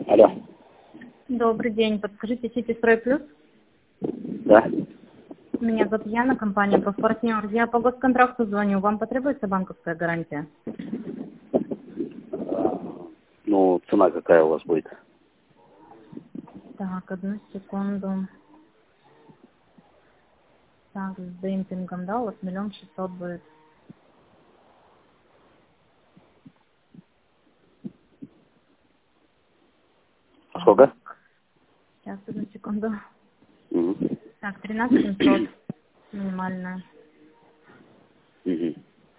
Алло. Добрый день. Подскажите, Сити Строй Плюс? Да. Меня зовут Яна, компания «Профпартнер». Я по госконтракту звоню. Вам потребуется банковская гарантия? Ну, цена какая у вас будет? Так, одну секунду. Так, с демпингом, да, у вас 1 600 000 будет. Сколько? Сейчас, одну секунду. Угу. Так, 13 700 минимальная. Угу.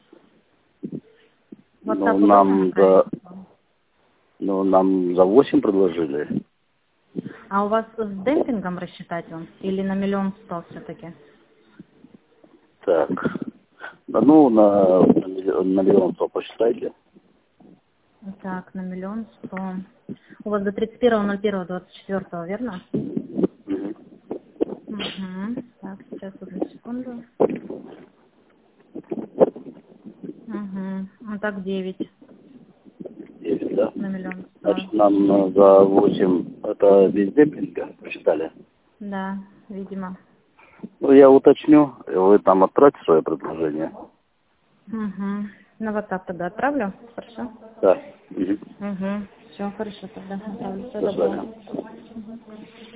WhatsApp удобно направить? Нам за 8 предложили. А у вас с демпингом рассчитать он? Или на 1 100 000 все-таки? Так. Да, ну, на миллион 100 посчитайте. Так, на 1 100 000. У вас до 31.01.24, верно? Угу. Угу. Так, сейчас, одну секунду. Угу. Ну так 9 Есть, да? на 1 100 000. Значит, нам за 8 это без демпинга посчитали. Да, видимо. Ну, я уточню, и вы там отправьте свое предложение. Угу. На WhatsApp тогда отправлю? Хорошо? Да. Угу. Угу. Все, хорошо тогда. Отправлю. Всего До доброго. свидания.